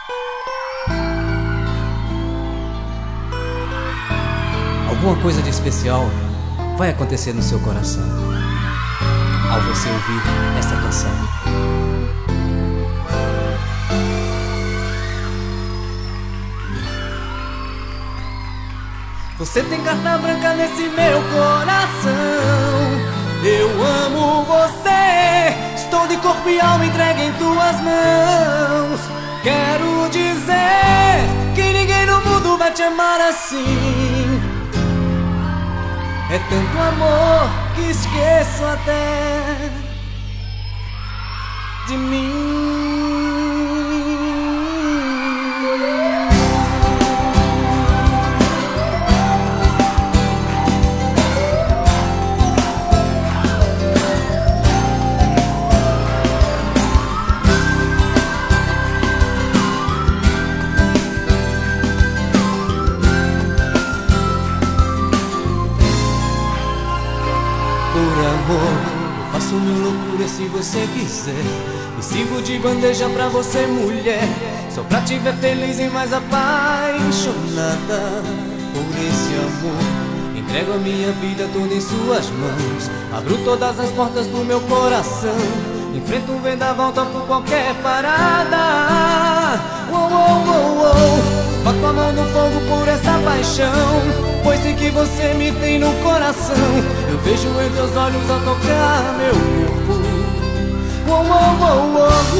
Alguma coisa de especial vai acontecer no seu coração ao você ouvir esta canção. Você tem carta branca nesse meu coração. Eu amo você. Estou de corpo e alma entregue em tuas mãos. Quero dizer que ninguém no mundo vai te amar assim. É tanto amor que esqueço até de mim. Por amor, eu faço mil loucuras se você quiser. E sirvo de bandeja pra você, mulher, só pra te ver feliz e mais apaixonada por esse amor. Entrego a minha vida toda em suas mãos. Abro todas as portas do meu coração. Enfrento o vendaval, topo qualquer parada. Oh, oh, oh, oh. Boto a mão no fogo por essa paixão, pois sei que você me tem no coração. Eu vejo em teus olhos ao tocar meu corpo. Oh, oh, oh,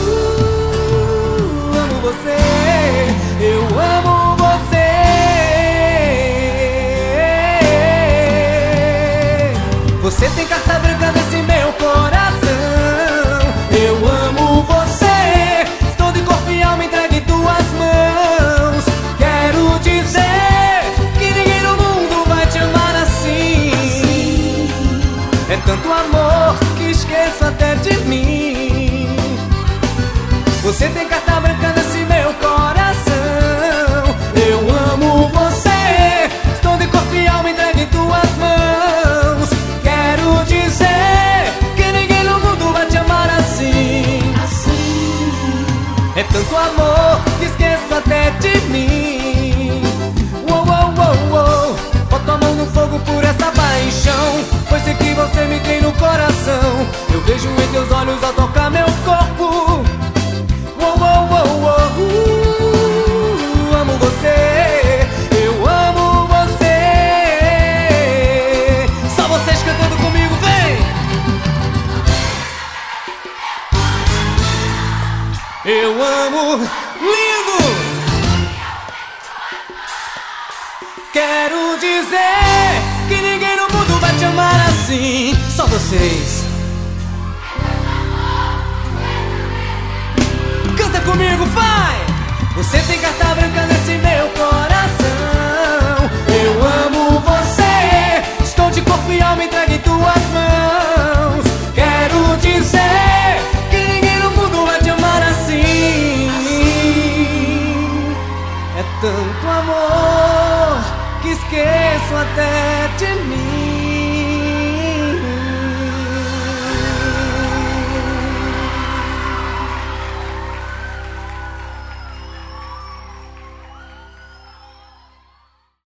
oh. Amo você, eu amo você. Você tem carta branca nesse meu coração. Eu amo você. Estou de corpo e alma entregue em tuas mãos. Quero dizer que ninguém no mundo vai te amar assim. É tanto amor que esqueço até de mim. Você tem carta branca nesse meu coração. Eu amo você. Estou de corpo e alma entregue em tuas mãos. Quero dizer que ninguém no mundo vai te amar assim. É tanto amor que esqueço até de mim. Oh, oh, oh, oh. Boto a mão no fogo por essa paixão, pois sei que você me tem no coração. Eu vejo em teus olhos ao tocar meu corpo. Oh, oh, oh, oh. Amo você, eu amo você. Só vocês cantando comigo, vem! Eu amo, lindo! Quero dizer que ninguém no mundo vai te amar assim. Só vocês. Canta comigo, vai! Você tem carta